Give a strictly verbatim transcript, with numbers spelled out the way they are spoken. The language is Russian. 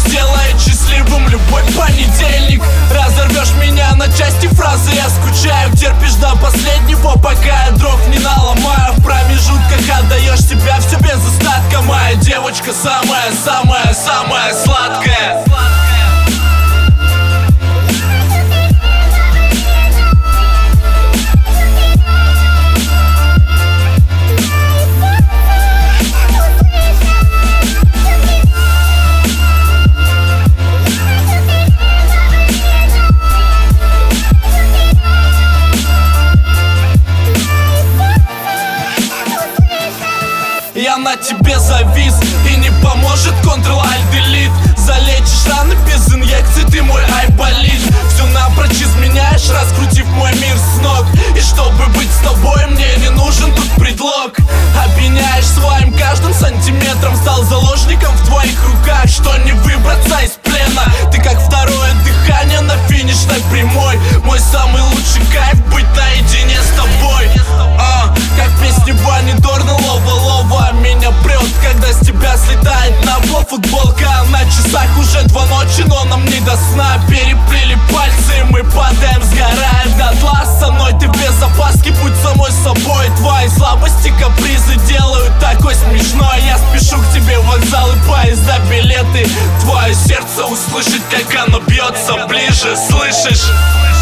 сделает счастливым любой понедельник. Разорвешь меня на части фразы, я скучаю. Терпишь до последнего, пока я дров не наломаю. В промежутках отдаешь себя все без остатка. Моя девочка самая-самая-самая сладкая. Я на тебе завис, и не поможет Ctrl-Alt-Delete. Залечишь раны без инъекций, ты мой айболит. Все напрочь изменяешь, раскрутив мой мир с ног. И чтобы быть с тобой, мне не нужен тут предлог. Обвиняешь своим каждым сантиметром, стал заложником в твоих руках, что не выбраться из плена. Ты как второе дыхание на финишной прямой. Мой самый лучший кайф — быть наедине с тобой. а, Как песни Вани Дорна, лова-лова. Меня прет, когда с тебя слетает на пол футболка. На часах уже два ночи, но нам не до сна. Переплели пальцы, и мы падаем, сгораем дотла. Со мной ты без опаски, будь самой собой. Твои слабости, капризы делают такой смешной. Я спешу к тебе, вокзалы, поезда, билеты. Твое сердце услышать, как оно бьется ближе, слышишь?